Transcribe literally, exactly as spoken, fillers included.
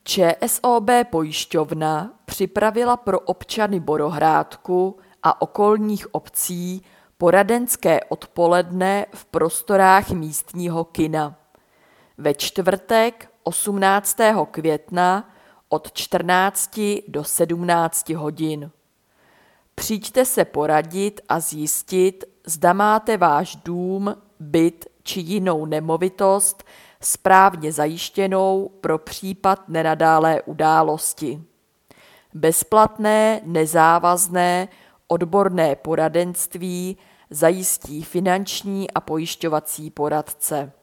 ČSOB pojišťovna připravila pro občany Borohrádku a okolních obcí poradenské odpoledne v prostorách místního kina. Ve čtvrtek osmnáctého května od čtrnácti do sedmnácti hodin. Přijďte se poradit a zjistit, zda máte váš dům, byt či jinou nemovitost správně zajištěnou pro případ nenadálé události. Bezplatné, nezávazné, odborné poradenství zajistí finanční a pojišťovací poradce.